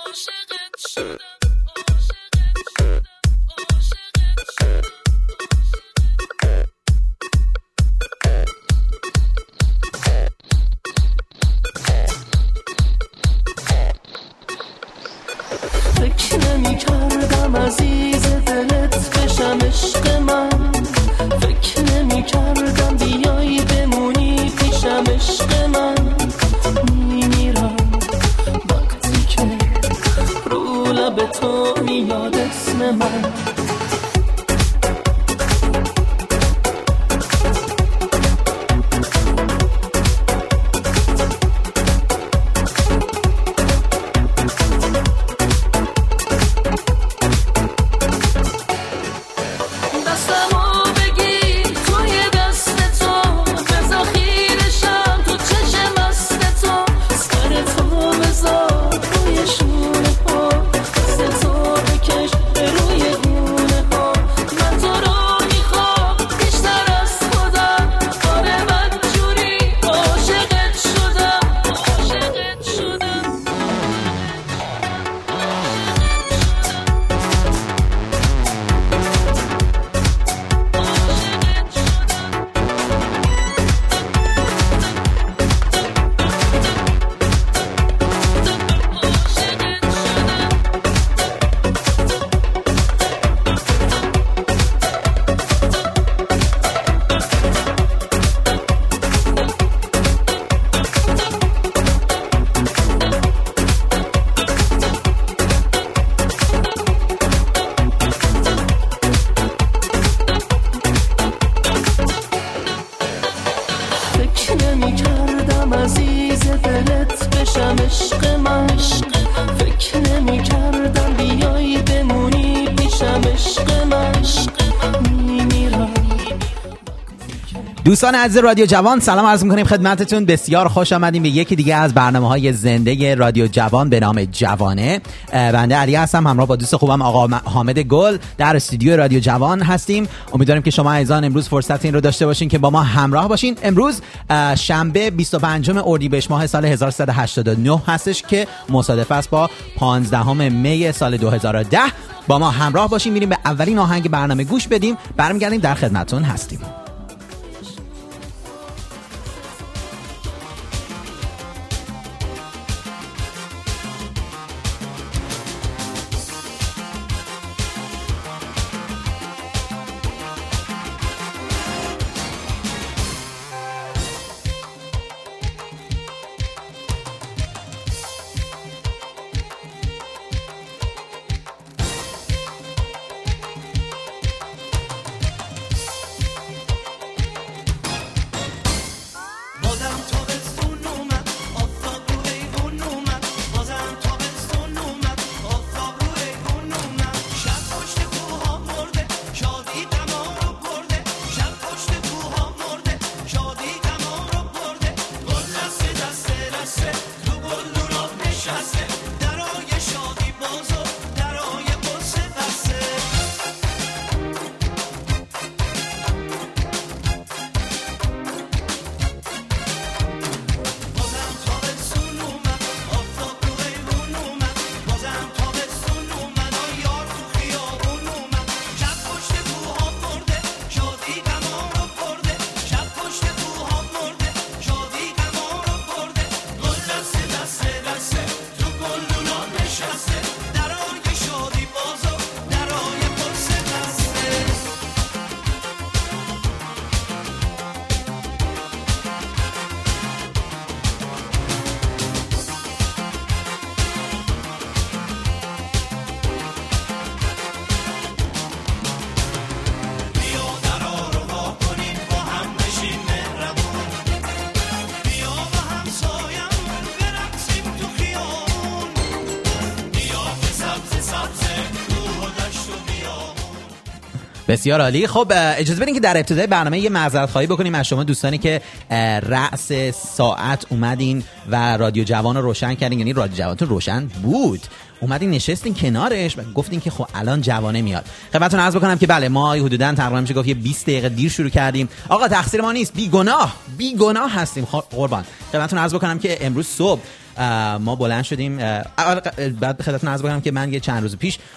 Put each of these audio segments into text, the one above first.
عزیز دلت بشم عشق من، فکر نمی کردم بیایی بمونی پیشم عشق من. میمیرم وقتی که رو لب تو میاد اسم من. دوستان عزیز رادیو جوان سلام عرض می‌کنیم خدمتتون. بسیار خوش آمدیم به یکی دیگه از برنامه‌های زنده رادیو جوان به نام جوانه. بنده علی هستم، همراه با دوست خوبم آقا حامد گل در استودیو رادیو جوان هستیم. امیدواریم که شما عزیزان امروز فرصت این رو داشته باشین که با ما همراه باشین. امروز شنبه 25 اردیبهشت ماه سال 1389 هستش که مصادف است با 15 می سال 2010. با ما همراه باشین، میریم به اولین آهنگ برنامه گوش بدیم، برمیگردیم در خدمتتون هستیم. بسیار عالی. خب اجازه بدین که در ابتدای برنامه یه معذرت خواهی بکنیم از شما دوستانی که رأس ساعت اومدین و رادیو جوان رو روشن کردین، یعنی رادیو جوانتون روشن بود، اومدین نشستین کنارش و گفتین که خب الان جوانه میاد. خدمتتون عرض بکنم که بله ما حدوداً تقریبا میشه گفت یه 20 دقیقه دیر شروع کردیم. آقا تقصیر ما نیست، بی گناه هستیم قربان. خدمتتون عرض بکنم که امروز صبح ما بلند شدیم. بعد به خدمتتون عرض بکنم که من یه چند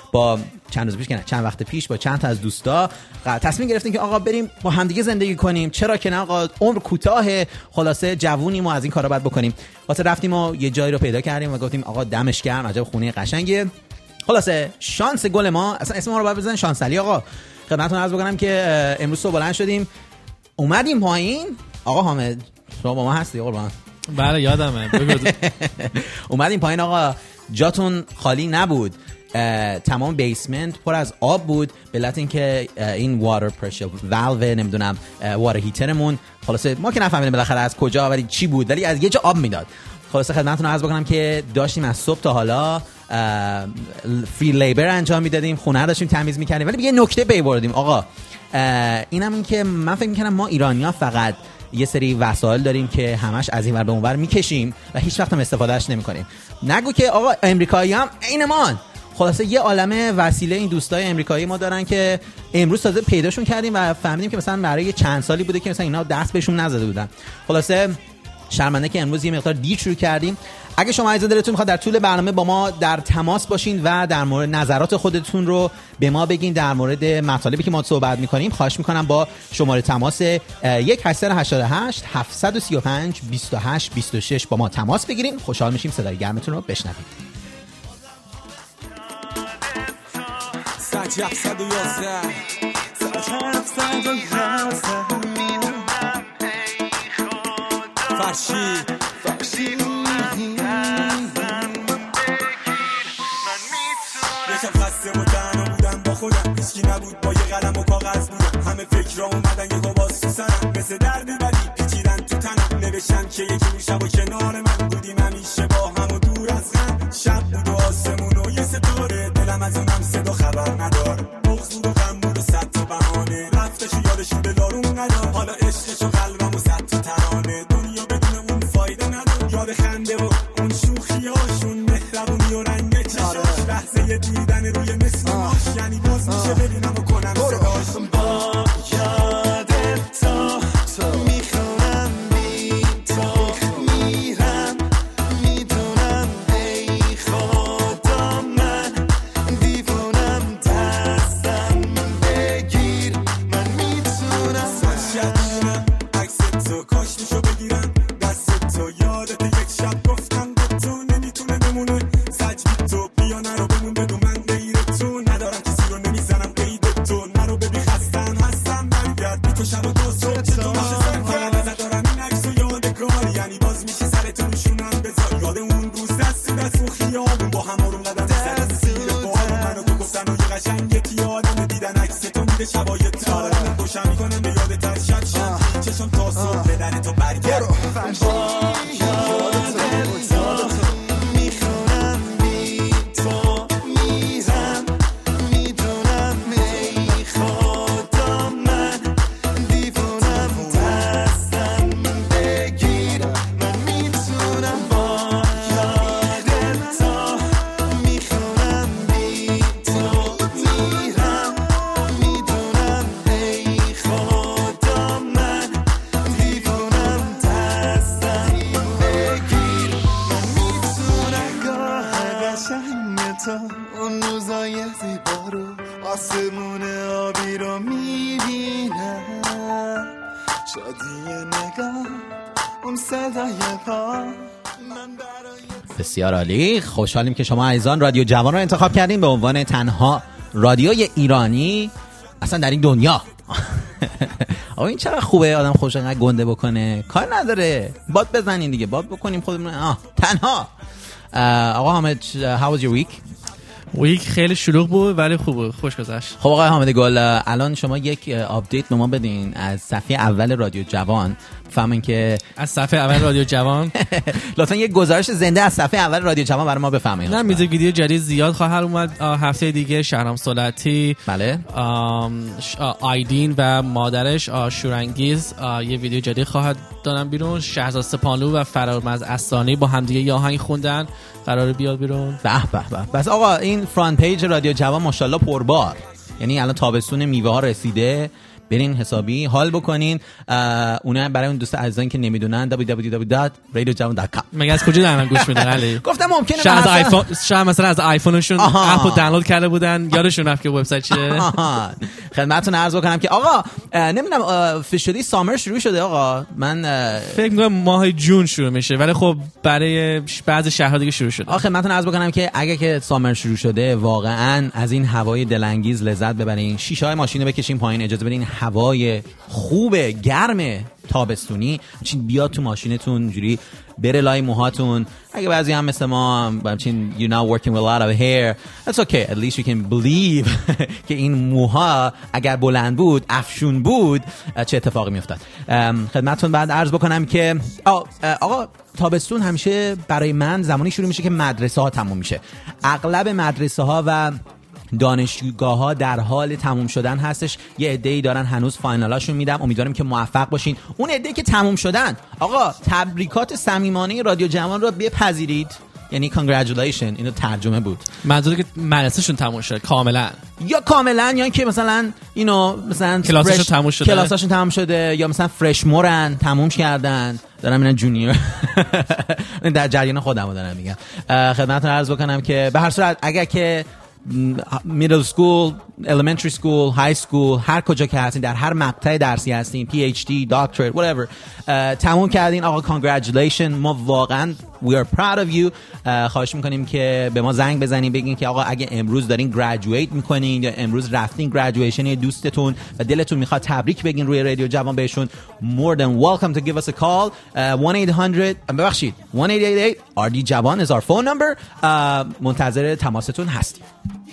وقت پیش با چند تا از دوستا تصمیم گرفتیم که آقا بریم با همدیگه زندگی کنیم، چرا که نه آقا، عمر کوتاه، خلاصه جوونیم و از این کارا باید بکنیم. واسه رفتیم و یه جایی رو پیدا کردیم و گفتیم آقا دمش گرم، عجب خونه قشنگه. خلاصه شانس گل ما، اصلا اسم ما رو باید بزنن شانس علی. آقا خدمتتون عرض بکنم که امروز صبح بلند شدیم اومدیم پایین. آقا حامد شما با ما هستی قربان؟ بله یادمه. اومدیم پایین آقا، جاتون خالی نبود، تمام بیسمنت پر از آب بود، به علت اینکه این واتر پرشر والو نمیدونم واتر هیترمون، خلاصه ما که نفهمیدیم بالاخره از کجا ولی چی بود، ولی از یه جا آب میداد. خلاصه خدمتتون عرض بکنم که داشتیم از صبح تا حالا فری لیبر انجام میدادیم، خونه رو داشتیم تمیز میکردیم. ولی یه نکته پی بردیم آقا، اینم این که من فکر میکنم ما ایرانی‌ها فقط یه سری وسایل داریم که همش از این ور به اون ور میکشیم و هیچ وقت هم استفادهش نمیکنیم. نگو که آقا امریکایی هم عینمان. خلاصه یه عالمه وسیله این دوستای امریکایی ما دارن که امروز تازه پیداشون کردیم و فهمیدیم که مثلا برای چند سالی بوده که مثلا اینا دست بهشون نزده بودن. خلاصه شرمنده که امروز یه مقدار دیر شروع کردیم. اگه شما عزیزان دلتون میخواد در طول برنامه با ما در تماس باشین و در مورد نظرات خودتون رو به ما بگین در مورد مطالبی که ما صحبت میکنیم، خواهش میکنم با شماره تماس 1888 735 28 26 با ما تماس بگیریم. خوشحال میشیم صدای گرمتون رو بشنویم. فرشی یکم خسته و تنها بودم با خودم، هیچکی نبود، با یه قلم و کاغذ بودم، همه فکر را اومدن یه باز تو سرم، مثل درد ولی پیچیدن تو تنم، نوشتن که یکی شب و کنار من بودیم همیشه با هم و دور از غم، شب بود و آسمون و یه ستاره، دلم از اونم صدا خبر ندار، بغض بود و غم بود و صد تا بهانه، رفتش و یادش به دارون ندار، حالا عشقش و قلبم و صد تا ترانه، دنیا بدون اون فایده ندار، یاد خنده و اون شوخیاشون، مهربونی و رنگ چشاش، لحظه دیدن روی مسماش، یعنی باز میشه ببینم و کنم صداش. با یادت تا میخونم بی تو میرم، میدونم ای خدا من دیوونم، دستم بگیر من میتونم، شدونم عکس تو کاش میشو بگیرم دست تو، یادت یک شب گفتم به تو نمیتونه بمونه، سجبی تو بیا نرو بمون بدون من غیر تو، ندارم کسی رو نمیزنم قید تو، نرو ببی خستم هستم برگرد بی تو شب و تو صبح چه تو باشه سرکرد، ازت دارم این عکس و یادگار، یعنی باز میشه سرتو نشونم بذار، یاد اون روز دست و خیابون با هم آروم قدم زدن زیر بارون، من و تو گفتن و یه قشنگ یکی آدم دیدن عکس تو میده شبای تارم، خوشم میکنم به یادت هر شب شب چشم تا صبح به در تو برگرد. اون روزای زیبا رو آسمون آبی رو میبینم، شادی نگاه اون صدای پا من برای. بسیار عالی، خوشحالیم که شما عزیزان رادیو جوان رو انتخاب کردین به عنوان تنها رادیوی ایرانی اصلا در این دنیا. آقا این چرا خوبه آدم خوش انقدر گنده بکنه؟ کار نداره، باد بزنین دیگه، باد بکنیم خودمون تنها. آقا حامد how was your week؟ ویک خیلی شلوغ بود ولی خوب، خوش گذشت. خب آقای حامد گل، الان شما یک آپدیت به ما بدین از صفحه اول رادیو جوان، فهمین که از صفحه اول رادیو جوان لطفا یک گزارش زنده از صفحه اول رادیو جوان برای ما بفهمین. نه میوزیک ویدیو جدید زیاد خواهد اومد هفته دیگه. شهرام سلطی، بله، آیدین و مادرش شورانگیز یه ویدیو جدید خواهد دادن بیرون. شهرزاد سپانلو و فرامرز اصلانی با همدیگه یه آهنگ خوندن، قراره بیاد بیرون. به به به. بس آقا این فرانت پیج رادیو جوان ماشاءالله پربار، یعنی الان تابستون میوه ها رسیده، برین حسابی حال بکنین. اونها برای اون دوست عزیزان که نمیدونن www.radiojavan.com. مگه از کجا دارن گوش میدن علی؟ گفتم ممکنه شاید از آیفون، شاید مثلا از آیفونشون اپو دانلود کرده بودن، یادشون رفت که وبسایت چیه. خدمتتون عرض بکنم که آقا نمیدونم officially سامر شروع شده. آقا من فکر می‌کنم ماه جون شروع میشه، ولی خب برای بعضی شهرها دیگه شروع شده. آقا خدمتتون عرض بکنم که اگه که سامر شروع شده واقعا از این هوای دلانگیز لذت ببرین. شیشه‌های ماشین رو بکشین پایین، اجازه بدین هوای خوب گرم تابستونی چین بیاد تو ماشینتون، اینجوری بره لای موهاتون. اگه بعضی هم مثل ما همچین you're not working with a lot of hair, that's okay, at least you can believe که این موها اگر بلند بود، افشون بود، چه اتفاقی میافتاد. خدمتتون بعد عرض بکنم که آقا تابستون همیشه برای من زمانی شروع میشه که مدرسه ها تموم میشه. اغلب مدرسه ها و دانشگاه ها در حال تموم شدن هستش. یه عده‌ای دارن هنوز فاینالاشون میدم. امیدوارم که موفق باشین. اون عده‌ای که تموم شدن، آقا تبریکات صمیمانه رادیو جوان رو بپذیرید. یعنی congratulation. اینو ترجمه بود. منظوره که مدرسه‌شون تموم شده کاملا، یا کاملا، یا اینکه مثلا مثلا کلاساشون تموم شده، یا مثلا فرشمورن تموم کردن، دارم میرن جونیور. در جریان خودمو دارم میگم. خدمتتون عرض بکنم که به هر صورت اگر که middle school, elementary school, high school، هر کجا که هستین، در هر مقطع درسی هستین، PhD, doctorate, whatever، تموم کردین، آقا congratulation. ما واقعا we are proud of you. خواهش میکنیم که به ما زنگ بزنین بگین که آقا اگه امروز دارین graduate میکنین یا امروز رفتین graduation دوستتون و دلتون میخواد تبریک بگین روی رادیو جوان بهشون، more than welcome to give us a call. 1-888 RD جوان is our phone number. منتظر تماستون هستیم.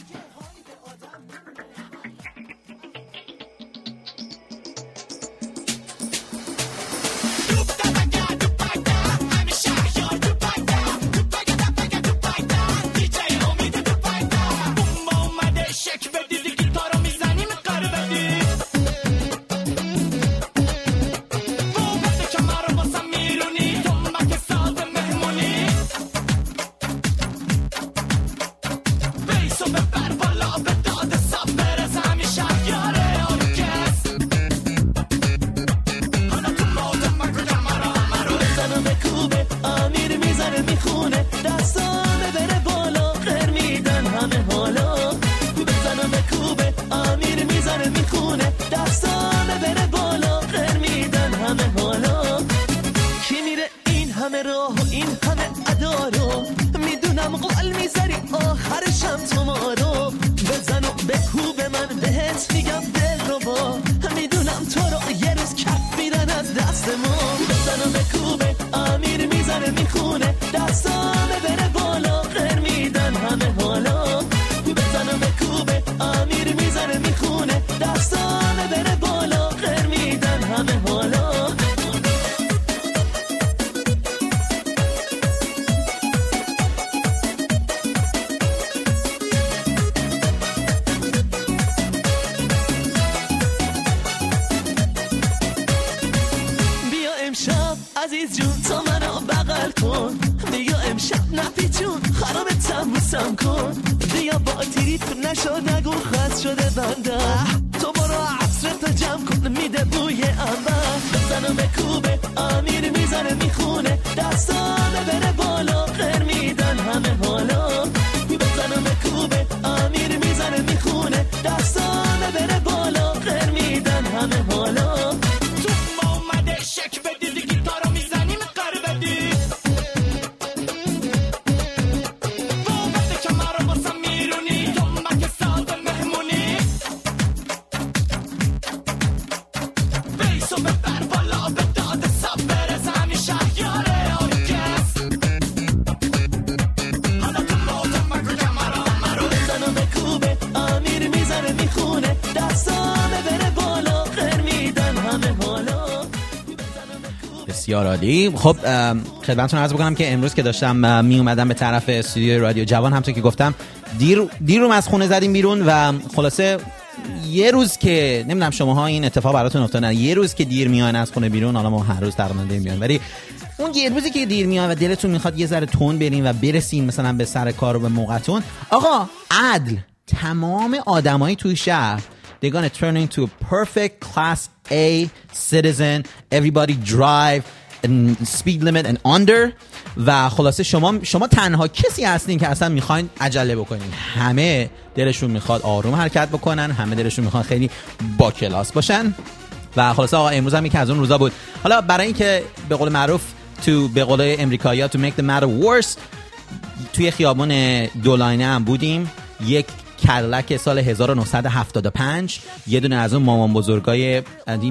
بسیار عالی. خب خدمتتون عرض بکنم که امروز که داشتم می اومدم به طرف استودیوی رادیو جوان، همونطور که گفتم دیر رو از خونه زدیم بیرون و خلاصه یه روز که نمیدونم شماها این اتفاق براتون افتاد، یه روز که دیر میان از خونه بیرون، حالا ما هر روز تقریبا دیر میان، ولی اون یه روزی که دیر میان و دلتون میخواد یه ذره تون برین و برسین مثلا به سر کار و به موقعتون، آقا عدل تمام آدمای توی شهر they're gonna turn into a perfect class A citizen. Everybody drive and speed limit and under. و خلاصه شما تنها کسی هستین که اصلا میخواین عجله بکنین. همه دلشون میخواد آروم حرکت بکنن، همه دلشون میخواد خیلی با کلاس باشن. و خلاصه آقا امروز هم یکی از اون روزا بود. حالا برای اینکه به قول معروف به قول امریکایی‌ها to make the matter worse، توی خیابون دولاینه هم بودیم. یک کدلک سال 1975، یه دونه از اون مامان بزرگای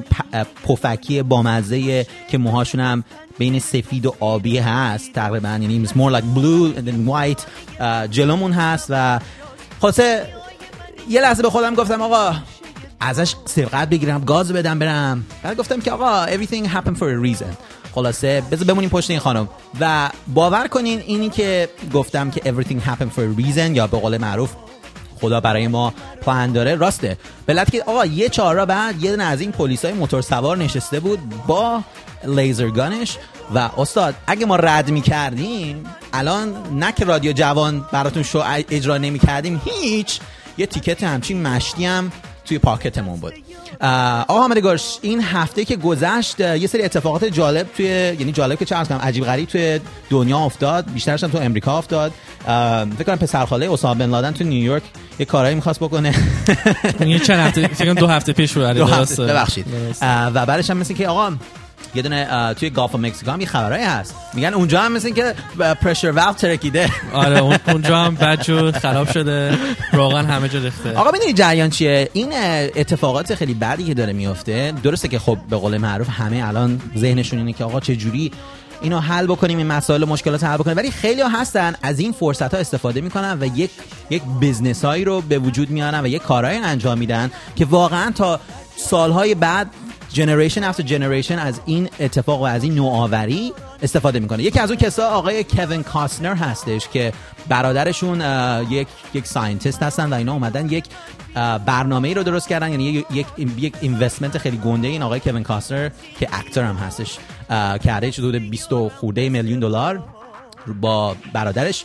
پفکی بامزه که موهاشون هم بین سفید و آبی هست تقریبا، یعنی it's more like blue and then white، جلومون هست. و خلاصه یه لحظه به خودم گفتم آقا ازش سبقت بگیرم، گاز بدم برم. بعد گفتم که آقا everything happened for a reason. خلاصه بذار بمونیم پشت این خانم. و باور کنین اینی که گفتم که everything happened for a reason یا به قول معروف خدا برای ما پلان داره راسته. بلد که آقا یه چهارراه بعد یه دونه از این پلیسای موتور سوار نشسته بود با لیزر گانش. و استاد اگه ما رد می‌کردیم الان نه که رادیو جوان براتون شو اجرا نمی‌کردیم، هیچ یه تیکت همچین مشتی هم توی پاکتمون بود. آقا حامد گرش، این هفته که گذشت یه سری اتفاقات جالب یعنی جالب که چه عرض کنم عجیب غریب توی دنیا افتاد، بیشترش هم تو امریکا افتاد. فکر کنم پسرخاله اسامه بن لادن تو نیویورک یه کارایی می‌خواست بکنه. یه چند هفته، فکر کنم 2 هفته پیش بود. درسته، ببخشید. و بعدش هم مثل که آقا یه دونه توی گالف مکزیکو هم یه خبرایی هست، میگن اونجا هم مثل که پرشر والو ترکیده. آره اونجا هم بدجور خراب شده، روغن همه جا ریخته. آقا میدونی جریان چیه؟ این اتفاقات خیلی بدی که داره میفته، درسته که خب به قول معروف همه الان ذهنشون اینه که آقا چه جوری اینو حل بکنیم، این مسائل و مشکلات حل بکنیم، ولی خیلی ها هستن از این فرصت ها استفاده میکنن و یک بیزنس هایی رو به وجود میارن و یک کارهایی انجام میدن که واقعا تا سالهای بعد جنریشن افتر جنریشن از این اتفاق و از این نوآوری استفاده میکنه. یکی از اون کسا آقای کوین کاستنر هستش که برادرشون یک ساینتیست هستن و اینا اومدن یک برنامه‌ای رو درست کردن، یعنی یک اینوستمنت خیلی گنده این آقای کوین کاستنر که اکتور هم هستش کرده، حدود 20 خورده میلیون دلار با برادرش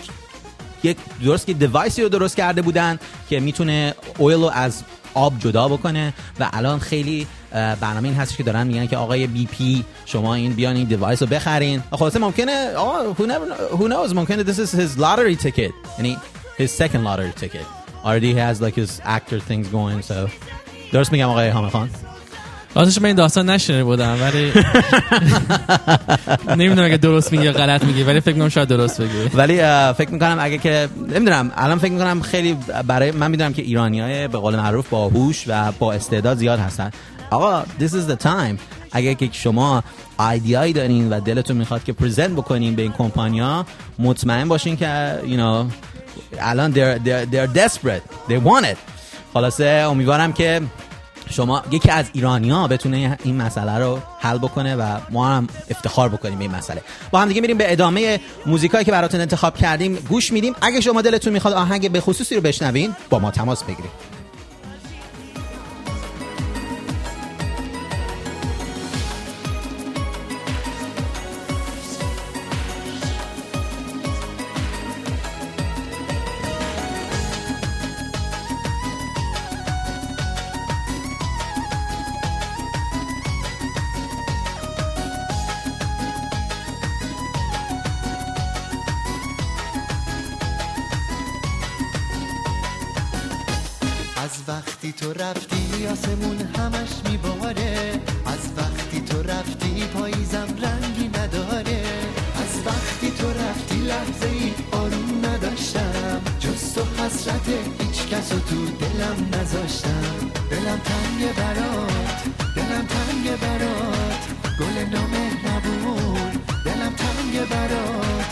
یک درست که دیوایسی رو درست کرده بودن که میتونه اویل رو از آب جدا بکنه. و الان خیلی برنامه این هستش که دارن میگن که آقای بی پی شما این بیان این دیوایس رو بخرین. خلاصه ممکنه who knows ممکنه this is his lottery ticket، یعنی his second lottery ticket. already he has like his actor things going. so درست میگم آقای حامد خان؟ راستش من این داستان نشنیده بودم ولی نمیدونم اگه درست میگی یا غلط میگی، ولی فکر میکنم شاید درست بگی. ولی فکر میکنم اگه که نمیدونم الان فکر میکنم خیلی برای من میدونم که ایرانیای به قول معروف با هوش و با استعداد زیاد هستن. آقا this is the time. اگه که شما ایدیایی دارین و دلتون میخواد که پرزنت بکنین به این کمپانیا، مطمئن باشین که الان they're desperate, they want it. خلاصه امیدوارم که شما یکی از ایرانی‌ها بتونه این مسئله رو حل بکنه و ما هم افتخار بکنیم به این مسئله. با هم دیگه میریم به ادامه موزیکایی که براتون انتخاب کردیم گوش میدیم. اگه شما دلتون میخواد آهنگ به خصوصی رو بشنوین با ما تماس بگیرید. وقتی تو رفتی آسمون همش میباره، از وقتی تو رفتی پاییزم رنگی نداره، از وقتی تو رفتی لحظه ای آروم نداشتم، جز تو حسرت هیچ کس رو تو دلم نذاشتم. دلم تنگه برات، دلم تنگه برات، گل نامهربون، دلم تنگه برات.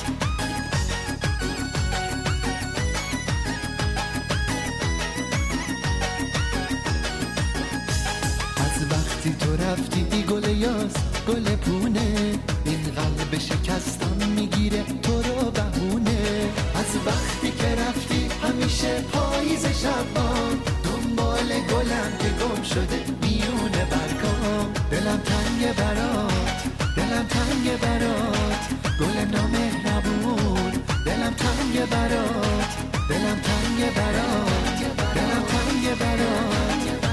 تو رفتی گل یاس گل پونه، این قلب شکستم میگیره تو رو بهونه، از وقتی که رفتی همیشه پاییز شبان، دنبال گلم که گم شده میونه برگام. دلم تنگه برات، دلم تنگه برات، گل نامهربون، دلم تنگه برات، دلم تنگه برات، دلم تنگه برات.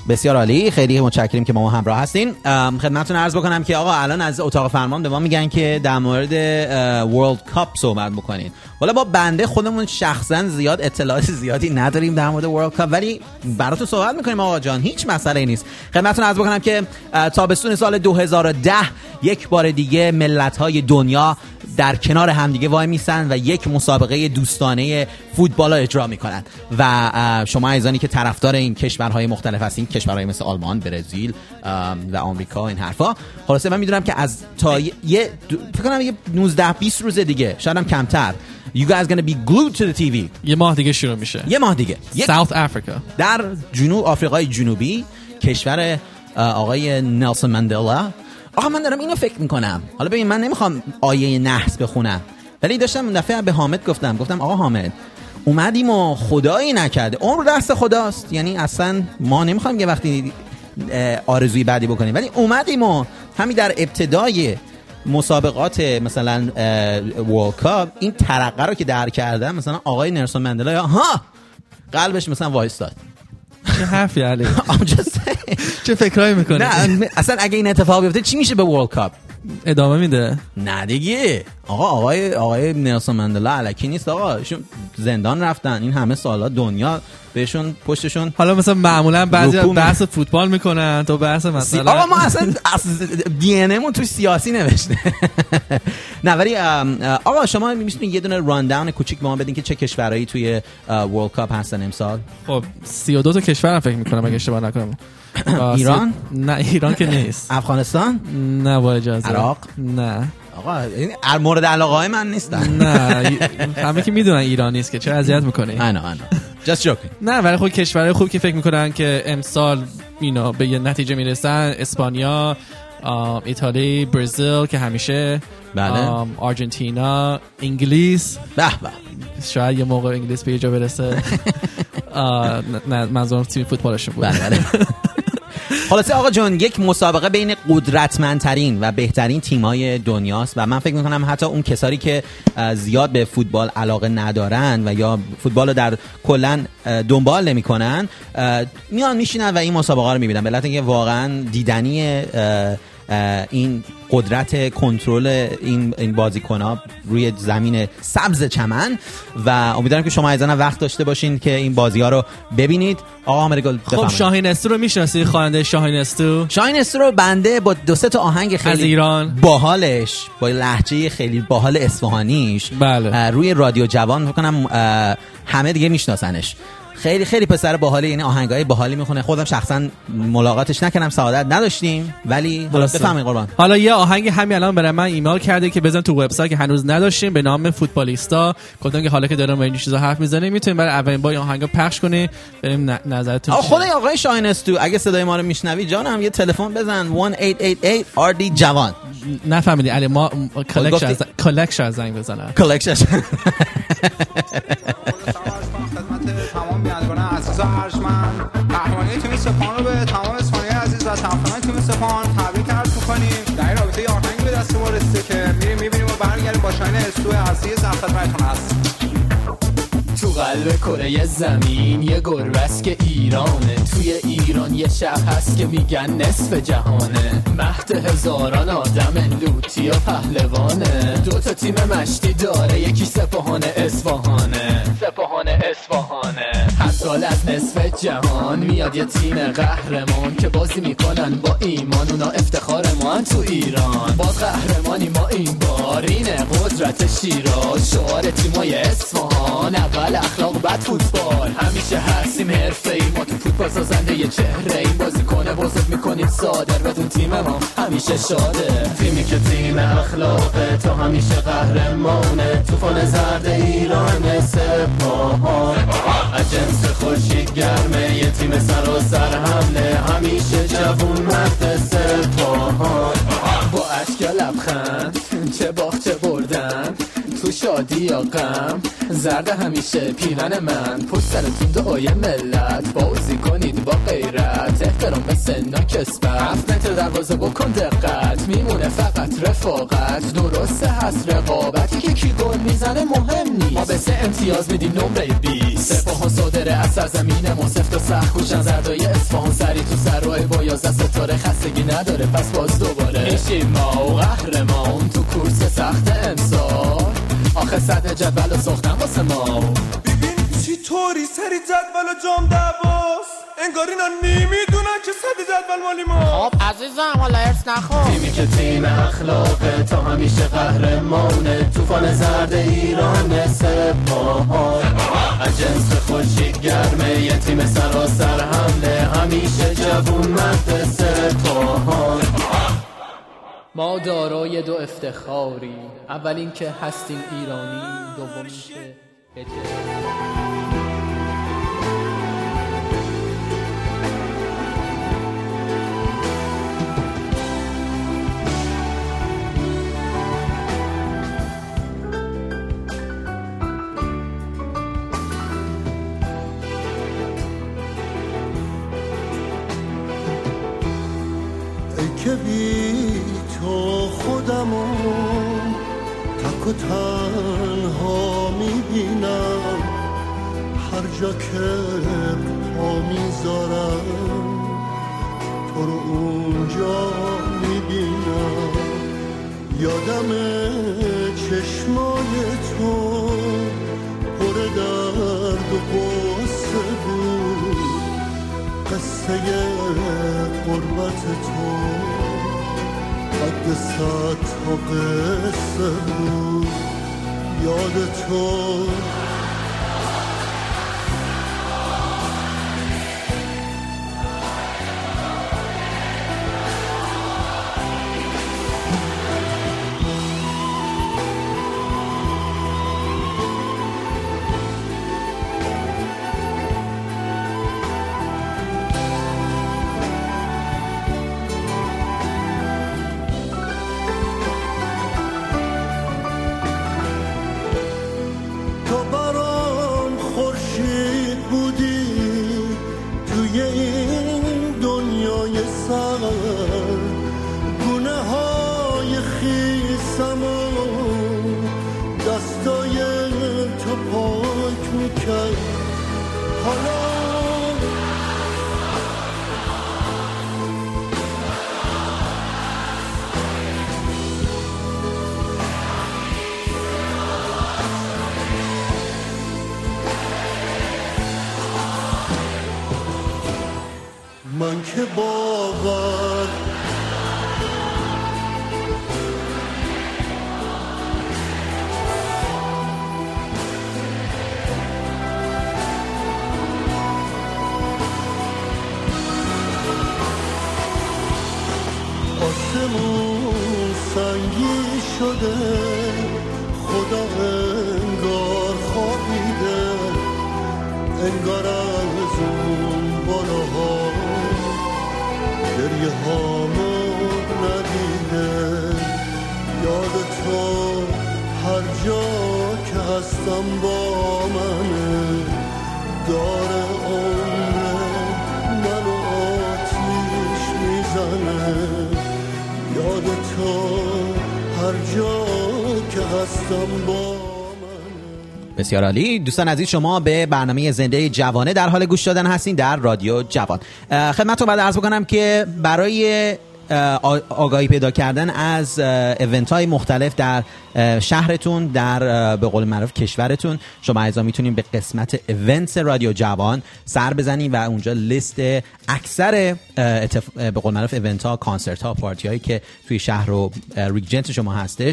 بسیار عالی، خیلی متشکریم که با ما همراه هستین. خدمتتون عرض بکنم که آقا الان از اتاق فرمان به ما میگن که در مورد ورلد کاپ صحبت بکنین. والا با بنده خودمون شخصا زیاد اطلاعات زیادی نداریم در مورد ورلد کاپ، ولی براتون صحبت میکنیم آقا جان، هیچ مسئله نیست. خدمتتون عرض بکنم که تابستون سال 2010 یک بار دیگه ملت‌های دنیا در کنار همدیگه وای میسن و یک مسابقه دوستانه فوتبال رو اجرا میکنن و شما عزیزانی که طرفدار این کشورهای مختلف هستین، کشورهای مثل آلمان، برزیل و آمریکا، این حرفا، خلاصه من میدونم که از تا فکر کنم یه 19-20 روز دیگه، شاید هم کمتر، you guys gonna be glued to the TV. یه ماه دیگه شروع میشه. یه ماه دیگه. South Africa. در جنوب آفریقای جنوبی، کشور آقای نلسون ماندلا. آقا من دارم اینو فکر میکنم، حالا ببین من نمیخوام آیه نحس بخونم، ولی داشتم اون دفعه به حامد گفتم آقا حامد، اومدیم و خدایی نکرده، عمر دست خداست، یعنی اصلا ما نمیخوایم یه وقتی آرزوی بعدی بکنیم، ولی اومدیم و همین در ابتدای مسابقات مثلا ورلد کاپ این ترقه رو که در کردن، مثلا آقای نلسون ماندلا ها قلبش مثلا وایستاد. چه حرفی علی؟ چه فکرایی میکنه؟ نه اصلا اگه این اتفاق بیفته چی میشه به ورلد کاپ؟ ادامه میده؟ نه دیگه آقای نلسون ماندلا الکی نیست آقا، ایشون زندان رفتن این همه سالا، دنیا بهشون پشتشون. حالا مثلا معمولا بعضی بحث فوتبال میکنن تو بحث مثلا آقا ما اصلا دی ان مون تو سیاسی نوشته. نه ولی آقا شما میتونید یه دونه رانداون کوچیک به ما بدین که چه کشورهایی توی ورلد کاپ هستن امسال؟ خب 32 تا کشورم فکر میکنم اگه اشتباه نکنم. ایران؟ نه ایران که نیست. افغانستان؟ نه با اجازه. عراق؟ نه آقا این مورد علاقه های من نیستن. نه همه که میدونن ایران نیست که چرا اذیت میکنی؟ I know just joking. نه ولی خب کشورهای خوب که فکر میکنن که امسال به یه نتیجه میرسن، اسپانیا، ایتالی، برزیل که همیشه، بله، آرژانتینا، انگلیس، به به شاید یه موقع انگلیس به یه جا برسه. نه منظورم تیم فوتبالشون بود. بله. خلاصه آقا جون، یک مسابقه بین قدرتمندترین و بهترین تیم‌های دنیاست و من فکر می‌کنم حتی اون کسایی که زیاد به فوتبال علاقه ندارن و یا فوتبال رو در کلاً دنبال نمی‌کنن میان میشینن و این مسابقه رو می‌بینن. به علت اینکه واقعاً دیدنی این قدرت کنترل این بازیکن‌ها روی زمین سبز چمن و امیدوارم که شما ایزانا وقت داشته باشین که این بازی‌ها رو ببینید. آقا حامد گل خب شاهین استو رو میشناسی؟ خواننده شاهین استو رو بنده با 2-3 تا آهنگ خیلی از ایران باحالش، با لهجه خیلی باحال اصفهانیش، بله، روی رادیو جوان فکر کنم همه دیگه میشناسنش. خیلی خیلی پسر باحالی، یعنی آهنگای باحالی میخونه. خودم شخصا ملاقاتش نکردم، سعادت نداشتیم، ولی بفهمید قربان. حالا یه آهنگ همین الان برای من ایمیل کرده که بزن تو وبسایت که هنوز نداشتیم، به نام فوتبالیستا. گفتم که حالا که دارم این چیزا حرف میزنیم میتونیم برای اولین بار این آهنگو پخش کنی، بریم نظرتون چیه. خود آقای شاهین استو اگه صدای ما رو میشنوی جانم یه تلفن بزن 1888 RD جوان. نفهمیدی علی؟ ما کلکشن زنگ بزنم. کلکشن تمام بینندگان عزیز و ارجمند، قهرمانی تیم سپاهان رو به تمام اسپانیایی عزیز و طرفداران تیم سپاهان تبریک عرض می‌کنیم. در این رابطه یه آهنگی به دست ما رسیده که می‌بینیم و برمیگردیم با شاهین استو عزیز در خدمتتون هست. تو قلب کره زمین یه گربه که ایرانه، توی ایران یه شهر هست که میگن نصف جهانه، مهد هزاران آدم لوتی و پهلوانه، 2 تا تیم مشتی داره، یکی سپاهان اصفهانه. هر سال از نصف جهان میاد یه تیم قهرمان که بازی میکنن با ایمان، اونا افتخار ما تو ایران. باز قهرمانی ما این بار، اینه قدرت شیراز، شعار تیمای اصفهان، اول اخلاق بعد فوتبال، همیشه هستیم حرفه‌ای، ما تو فوتبال سازنده یه چهره، این بازیکن بزرگ میکنیم صادر، بدون تیم ما همیشه شاده، تیمی که تیم اخلاقه تا همیشه قهرمانه، طوفان زرد ایران سپاهان، از جنس خورشید گرمه، یه تیم سراسر حمله، همیشه جوون مرد سپاهان، با اشک و لبخند چه باخت چه بردن، تو شادی یا غم زرد همیشه پیرن من، پشت سرتون دعای ملت، بازی کنید با غیرت، احترام به سنا کسبت، 7 متر دروازه بکن دقت، میمونه فقط رفاقت، درسته هست رقابتی که کی گل میزنه مهم نیست. ما به 3 امتیاز میدیم نمره 20. سپاهان صادره از سرزمین ما، سفت و سخت کوشن زردای اصفهان، سری تو سرای با 11 ستاره، خستگی نداره پس باز دوباره میشیم ما و قهرمان تو کورس سخت امسال. آخه صدر جدول ساختن واسه ما. ببین چی طوری سری جدول جام دعواست، انگار اینا نمیدونن که صدر جدول مالی ما. خب عزیزم حالا ارس نخور. تیمی که تیم اخلاقه تا همیشه قهرمانه، طوفان زرد ایران سپاهان. از جنس خورشید گرمه یه تیم سراسر حمله، همیشه جوون مرد سپاهان. ما دارای 2 افتخاری، اول این که هستیم ایرانی، دوم این که ای که بی تو خودمو تک و تنها میبینم، هر جا که پا میذارم تو رو اونجا میبینم. یادم چشمای تو پر درد و غصه بود، قصه غربت تو قد 100 تا قصه بود. یاد تو من که باور آسمون سنگی شده، خدا انگار خوابیده، انگار از اون بالاها گریه هامو ندیده. یاد تو هر جا که هستم با منه، داره عمر منو آتیش میزنه. یاد تو هر جا که هستم با بسیار عالی. دوستان عزیز، شما به برنامه زنده جوانه در حال گوش دادن هستین در رادیو جوان. خدمتتون باید عرض بکنم که برای آگاهی پیدا کردن از ایونت های مختلف در شهرتون، در به قول معروف کشورتون، شما عزیزان میتونین به قسمت ایونت رادیو جوان سر بزنین و اونجا لیست اکثر به قول معروف ایونت ها، کانسرت ها، پارتی هایی که توی شهر و ریجنت شما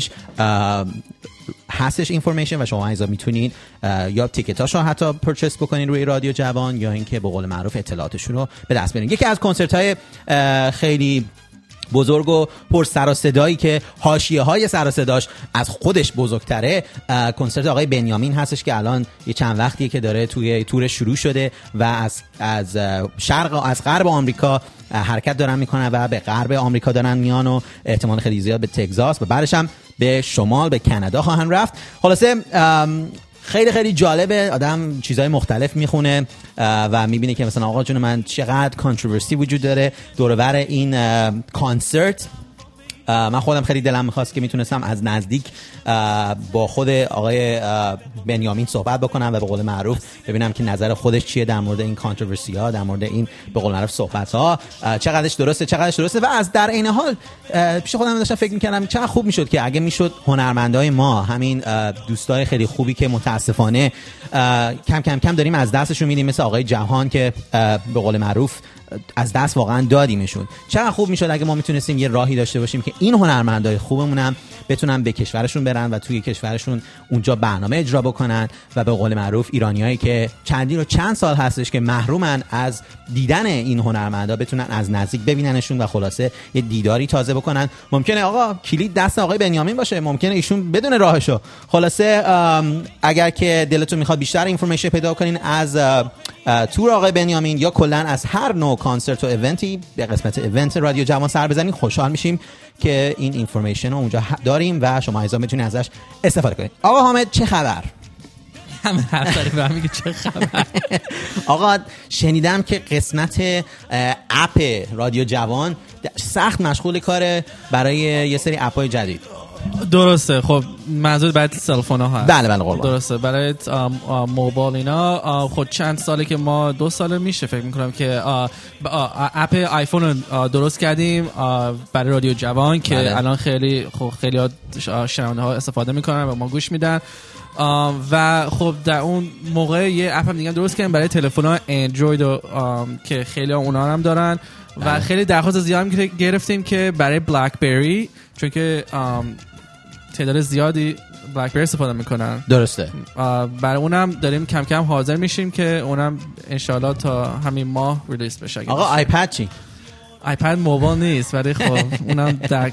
هستش اینفورمیشن و شما عزیزان میتونین یا تیکتاشو حتی پرچیس بکنین روی رادیو جوان، یا اینکه به قول معروف اطلاعاتشون رو به دست بیارین. یکی از کنسرت های خیلی بزرگ و پر سر و صدایی که حاشیه‌های سر و صداش از خودش بزرگتره، کنسرت آقای بنیامین هستش که الان یه چند وقتیه که داره توی تور شروع شده و از شرق، از غرب آمریکا حرکت دارن میکنن و به غرب آمریکا دارن میان و احتمال خیلی زیاد به تگزاس و بعدش هم به شمال به کانادا خواهن رفت. خلاصه خیلی خیلی جالبه، آدم چیزهای مختلف میخونه و میبینه که مثلا آقا جون من چقدر کانتروورسی وجود داره دور و بر این کانسرت من خودم خیلی دلم می‌خواست که میتونستم از نزدیک با خود آقای بنیامین صحبت بکنم و به قول معروف ببینم که نظر خودش چیه در مورد این کانتروورسی‌ها، در مورد این به قول معروف صحبت‌ها، چقدرش درسته و از در این حال پیش خودم داشتم فکر می‌کردم چقدر خوب میشد که اگه میشد هنرمندای ما، همین دوستای خیلی خوبی که متاسفانه کم کم داریم از دستشون میدیم، مثل آقای جهان که به قول معروف از دست واقعا دادیمشون، چقدر خوب میشد اگه ما میتونستیم یه راهی داشته باشیم که این هنرمندای خوبمون هم بتونن به کشورشون برن و توی کشورشون اونجا برنامه اجرا بکنن و به قول معروف ایرانیایی که چند سال هستش که محرومن از دیدن این هنرمندا بتونن از نزدیک ببیننشون و خلاصه یه دیداری تازه بکنن. ممکنه آقا کلید دست آقای بنیامین باشه، ممکنه ایشون بدون راهشو. خلاصه اگر که دلتون میخواد بیشتر اینفورمیشن پیدا کنین از تور آقای بنیامین یا کلا از هر نوع کانسرت و ایونتی به قسمت ایونت رادیو جوان سر بزنین، خوشحال میشیم که این اینفورمیشن رو اونجا داریم و شما عزیزان میتونید ازش استفاده کنید. آقا حامد چه خبر؟ همه حرف داری به هم میگه چه خبر؟ آقا شنیدم که قسمت اپ رادیو جوان سخت مشغول کاره برای یه سری اپ‌های جدید. درسته. خب منظور بعد تلفن ها هست؟ بله قربان. درسته. برای موبایل اینا خود چند ساله که ما 2 سال میشه فکر میکنم که اپ آیفون رو درست کردیم برای رادیو جوان که بله. الان خیلی شنونده ها استفاده میکنن و ما گوش میدن و خب در اون موقع یه اپ هم دیگه درست کردیم برای تلفن ها اندروید که خیلی اونا هم دارن و خیلی درخواست زیاد گرفتیم که برای بلکبری، چون که تعداد زیادی بلکبری استفاده میکنن. درسته. برای اونم داریم کم کم حاضر میشیم که اونم انشالله تا همین ماه ریلیز بشه. آقا آیپد چی؟ آیپد موبایل نیست ولی خب اونم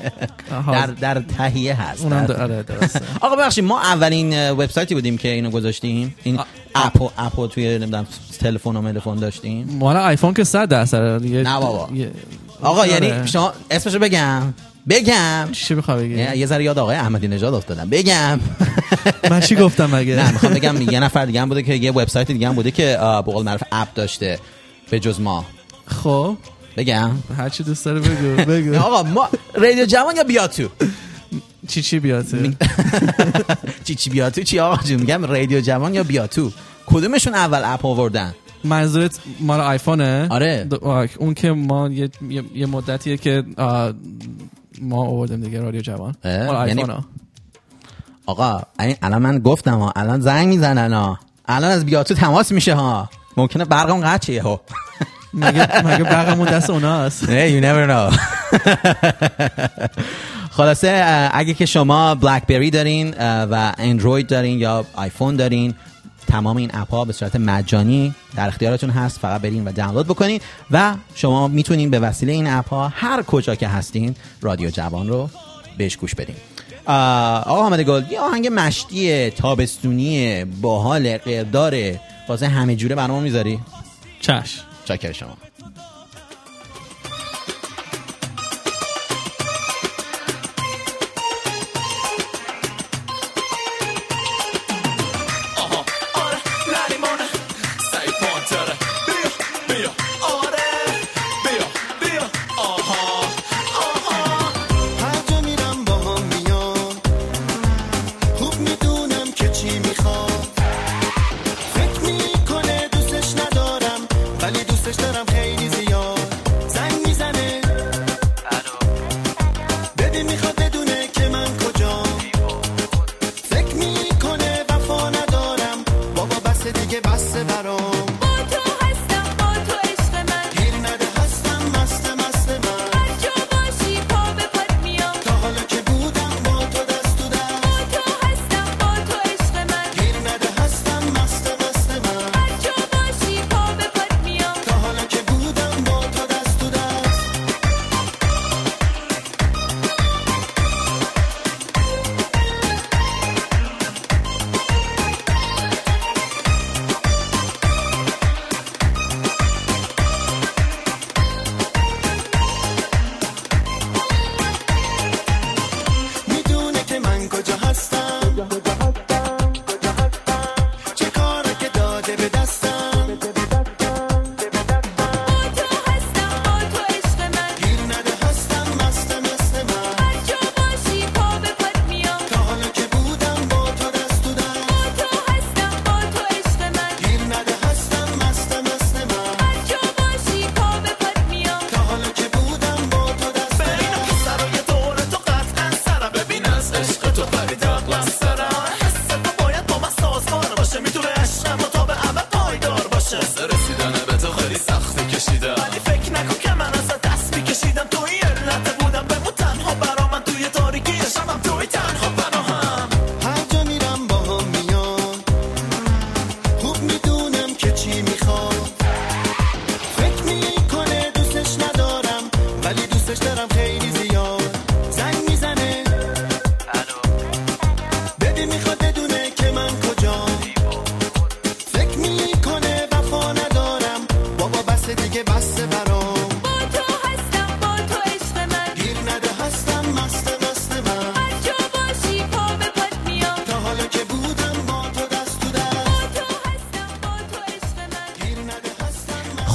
در تهیه هست. اونم درسته. آقا ببخشید ما اولین وبسایتی بودیم که اینو گذاشتیم، این اپو توی نمیدونم تلفن داشتیم. مال آیفون که 100% نه بابا. آقا یعنی شما اسمشو بگم چی بخوای بگی؟ یه ذره یاد آقای احمدی نژاد افتادم. بگم من چی گفتم مگه؟ نه میخوام بگم یه نفر دیگه هم بوده که یه وبسایت دیگه هم بوده که به قول معروف اپ داشته به جز ما. خب بگم هر چی دوست داره بگو. آقا ما رادیو جوان یا بیاتو؟ چی بیاتو؟ چی بیاتو چی آقا جون؟ میگم رادیو جوان یا بیاتو کدومشون اول اپ آوردن؟ منظورت مال آیفونه؟ آره. اون که ما یه مدتیه که ما آوردیم دیگه رادیو جوان مال آیفونه. آقا الان من گفتم الان زنگ میزنن الان از بیاتو تماس میشه ممکنه برقم قطع شه مگه برقمون دست اونا هست؟ You never know. خلاصه اگه که شما بلکبری دارین و اندروید دارین یا آیفون دارین، تمام این اپ ها به صورت مجانی در اختیارتون هست، فقط برین و دانلود بکنین و شما میتونین به وسیله این اپ ها هر کجا که هستین رادیو جوان رو بهش گوش بدین. آقا حامد گل یه آهنگ مشتی تابستونی باحال قیرداره واسه همه جوره برنامه میذاری؟ چشم. چاکر شما. دوستش دارم خیلی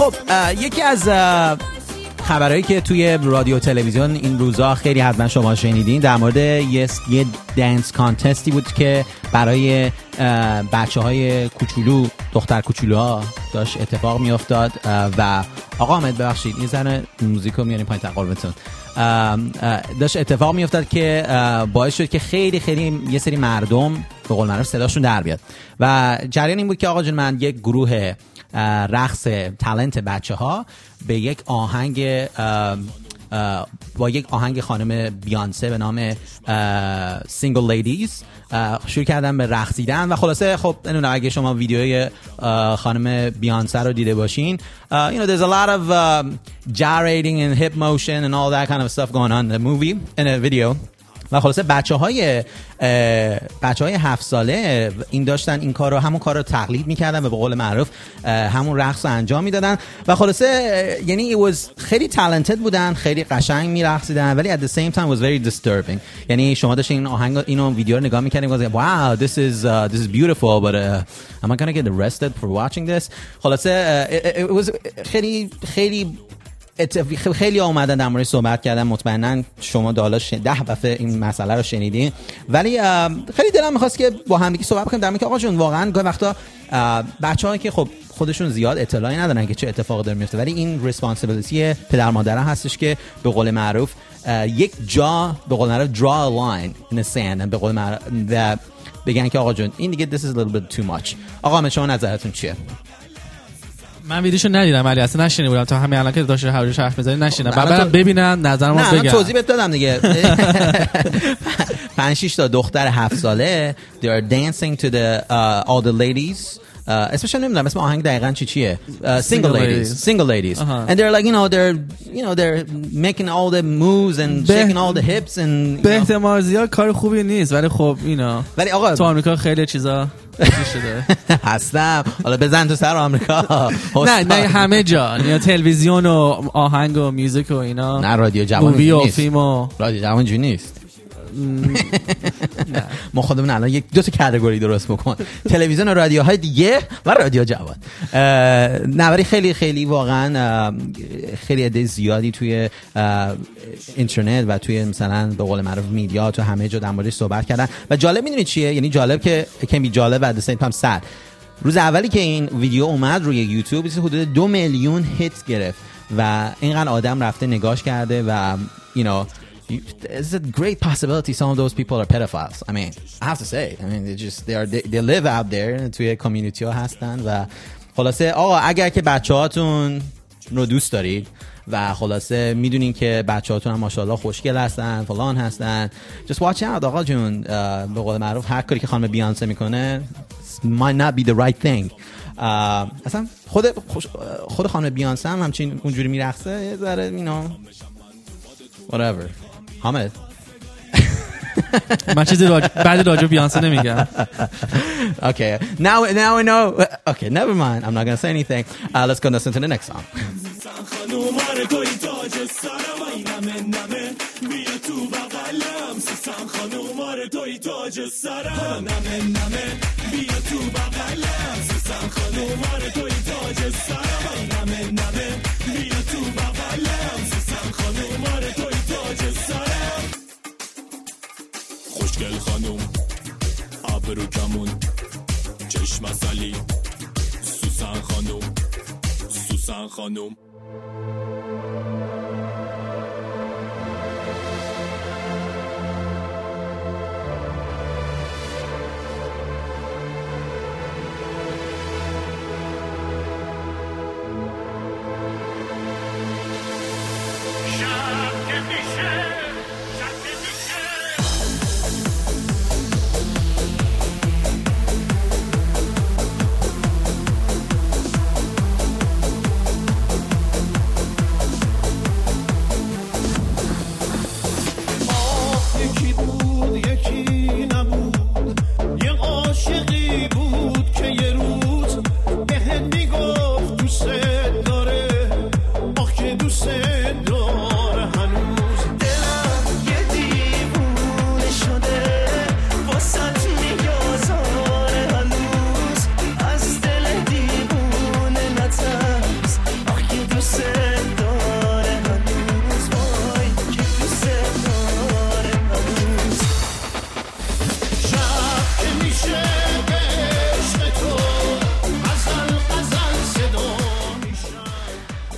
خب یکی از خبرهایی که توی رادیو تلویزیون این روزا خیلی حتما شما شنیدین در مورد یه دنس کانتستی بود که برای بچه‌های کوچولو، دختر کوچولوها داشت اتفاق میافتاد و آقا حامد ببخشید یه ذره موزیکو میاریم پایین قربونتون. داشت اتفاق میافتاد که باعث شد که خیلی خیلی یه سری مردم به قول معروف صداشون در بیاد و جریان این بود که آقا جون من یک گروه رقص تالنت بچه‌ها به یک آهنگ با یک آهنگ خانم بیانسه به نام سینگل لیدیز شروع کردن به رقصیدن و خلاصه خب نمیدونم اگه شما ویدیوی خانم بیانسه رو دیده باشین you know there's a lot of gyrating and hip motion and all that kind of stuff going on in the movie in a video و خلاصه بچه‌های 7 ساله این داشتن این کارو همون کارو تقلید می‌کردن و به قول معروف همون رقص رو انجام میدادن و خلاصه یعنی it was خیلی talented بودن، خیلی قشنگ میرقصیدن ولی at the same time was very disturbing. یعنی شما داشتین این آهنگ اینو ویدیو رو نگاه می‌کردین و wow this is beautiful but am I going to get arrested for watching this. خلاصه it was خیلی اومدن در مورد صحبت کردن. مطمئنا شما دالا 10 دفعه این مسئله رو شنیدین ولی خیلی دلم می‌خواست که با هم دیگه صحبت کنیم در مورد که آقا جون واقعا گاهی وقتا بچه‌ها که خب خودشون زیاد اطلاعی ندارن که چه اتفاقی داره میفته ولی این ریسپانسیبیلیتی پدر مادرها هستش که به قول معروف یک جا به قول معروف draw a line in the sand به قول معروف بگن که آقا جون این دیگه this is a little bit too much. آقا شما نظرتون چیه؟ من ویدیوشو ندیدم ولی اصلا نشینه بودم تا همین الان که داشته حرفش حرف می‌زنی نشینم بعد ببینم نظرمو بگم. نه توضیح بهت دادم دیگه. 5-6 تا دختر 7 ساله they are dancing to the all the ladies especially نمیدونم اسم آهنگ دقیقاً چیه single ladies and they're like they're making all the moves and shaking all the hips and به احتمال زیاد کار خوبی نیست ولی خب اینا ولی آقا تو آمریکا خیلی چیزا شده هستم حالا بزن تو سر آمریکا نه همه جا نه تلویزیون و آهنگ و موزیک و اینا نه رادیو جوان نیست رادیو جوان جو نیست ما خودمون الان یک دو تا کاتگوری درست بکن تلویزیون و رادیوهای دیگه و رادیو جوان نه ولی خیلی خیلی واقعا خیلی عده زیادی توی اینترنت و توی مثلا به قول معروف میدیا تو همه جا در موردش صحبت کردن و جالب میدونید چیه یعنی جالب که کمی جالب و دست هم sad روز اولی که این ویدیو اومد روی یوتیوب حدود 2 میلیون هیت گرفت و اینقدر آدم رفته نگاش کرده و you know there's a great possibility some of those people are pedophiles. I mean, I have to say. I mean, they live out there توی کامیونیتی ها هستن و خلاصه آقا اگر که بچه‌هاتون رو دوست دارید و خلاصه میدونین که بچه‌هاتون هم ماشاءالله خوشگل هستن فلان هستن just watch out آقا جون به قول معروف هر کاری که خانم بیانسه میکنه might not be the right thing. اصلا خود خانم بیانسه هم همچین اونجوری میرقصه یه ذره you know whatever. حامد من چیزی بعد راجع بیانسه نمیگم. Okay, now we know. Okay, never mind. I'm not gonna say anything. Let's go listen to the next song. خوشگل خانوم ابرو کمون چشم عسلی سوسن خانوم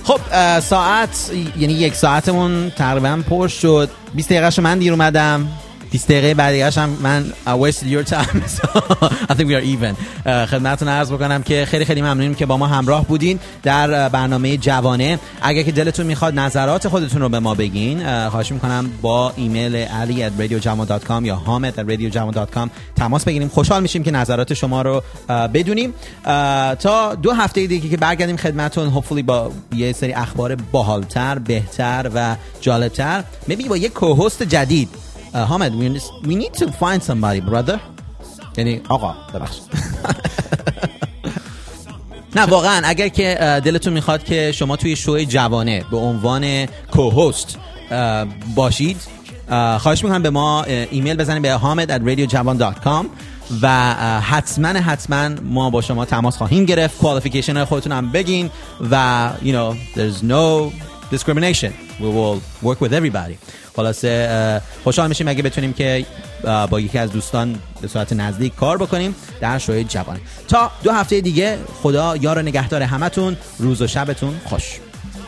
خب ساعت یعنی 1 ساعتمون تقریبا پر شد. 20 دقیقه‌شو من دیر اومدم، 20 دقیقه بعدیش هم من I wasted your time so I think we are even. خدمتتون عرض بکنم که خیلی خیلی ممنونیم که با ما همراه بودین در برنامه جوانه. اگه که دلتون میخواد نظرات خودتون رو به ما بگین، خواهش میکنم با ایمیل ali@radiojavan.com یا hamid@radiojavan.com تماس بگیریم. خوشحال میشیم که نظرات شما رو بدونیم. تا 2 هفته دیگه که برگردیم خدمتتون hopefully با یه سری اخبار باحالتر، بهتر و جالبتر، maybe با یه کوهست جدید. حامد we need to find somebody brother. یعنی آقا ببخشید نه واقعا اگر که دلتون میخواد که شما توی شوی جوانه به عنوان کوهست باشید، خواهش میکنم به ما ایمیل بزنید به hamid@radiojavan.com و حتما ما با شما تماس خواهیم گرفت. کوالیفیکیشن های خودتون هم بگین و you know there's no discrimination, we will work with everybody. خلاصه خوشحال میشیم اگه بتونیم که با یکی از دوستان به صورت نزدیک کار بکنیم در شوی جوانه. تا 2 هفته دیگه خدا یار و نگهدار همتون. روز و شبتون خوش.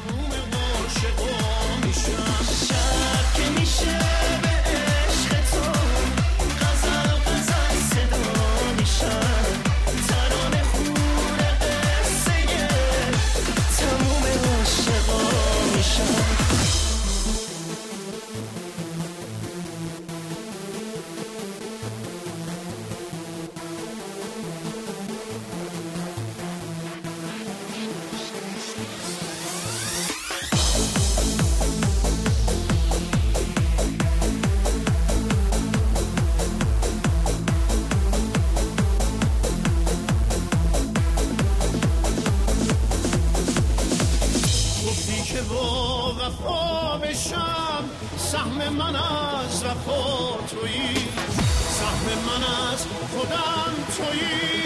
سهم من از وفا تویی، سهم من از خودم تویی.